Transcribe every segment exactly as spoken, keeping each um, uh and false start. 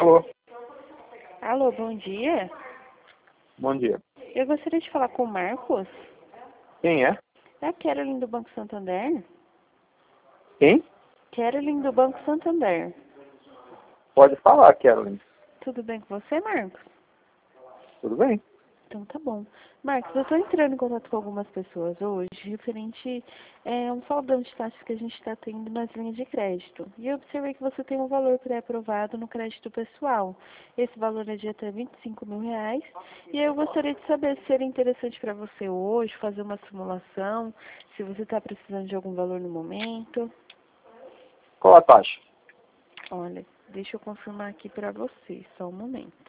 Alô, Alô, bom dia. bom dia. Eu gostaria de falar com o Marcos. Quem é? É a Carolyn do Banco Santander. Quem? Carolyn do Banco Santander. Pode falar, Carolyn. Tudo bem com você, Marcos? Tudo bem? Então tá bom. Marcos, eu estou entrando em contato com algumas pessoas hoje, referente é, um faldão de taxas que a gente está tendo nas linhas de crédito. E eu observei que você tem um valor pré-aprovado no crédito pessoal. Esse valor é de até vinte e cinco mil reais. E eu gostaria de saber se seria interessante para você hoje fazer uma simulação, se você está precisando de algum valor no momento. Qual a taxa? Olha, deixa eu confirmar aqui para você, só um momento.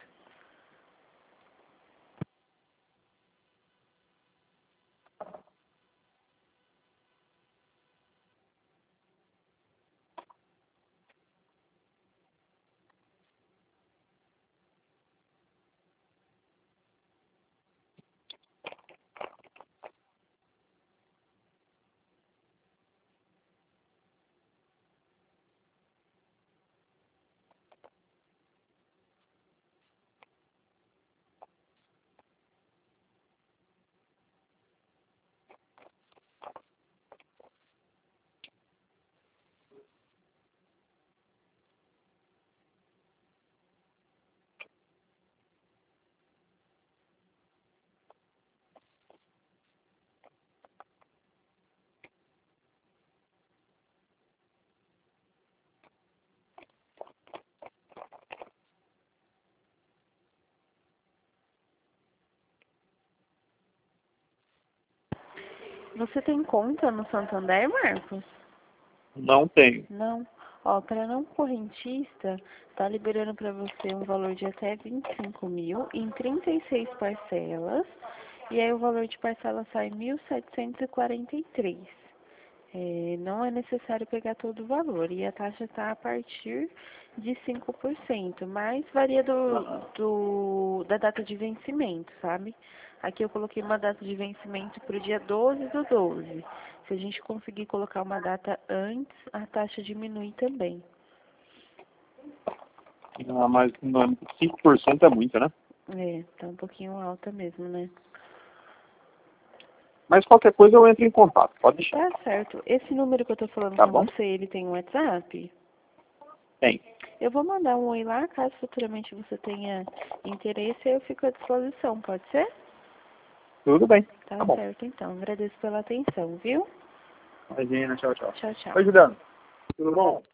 Você tem conta no Santander, Marcos? Não tenho. Não. Ó, para não correntista, tá liberando para você um valor de até vinte e cinco mil em trinta e seis parcelas. E aí o valor de parcela sai mil setecentos e quarenta e três. É, não é necessário pegar todo o valor. E a taxa está a partir de cinco por cento, mas varia do, do, da data de vencimento, sabe? Aqui eu coloquei uma data de vencimento para o dia doze do doze. Se a gente conseguir colocar uma data antes, a taxa diminui também. Ah, mas não, cinco por cento é muito, né? É, tá um pouquinho alta mesmo, né? Mas qualquer coisa eu entro em contato, pode deixar. Tá certo. Esse número que eu tô falando Tá com bom? você, ele tem um WhatsApp? Tem. Eu vou mandar um oi lá, caso futuramente você tenha interesse, eu fico à disposição, pode ser? Tudo bem. Tá Tá bom. certo, então. Agradeço pela atenção, viu? Imagina, tchau, tchau. Tchau, tchau. Oi, Juliano. Tudo bom?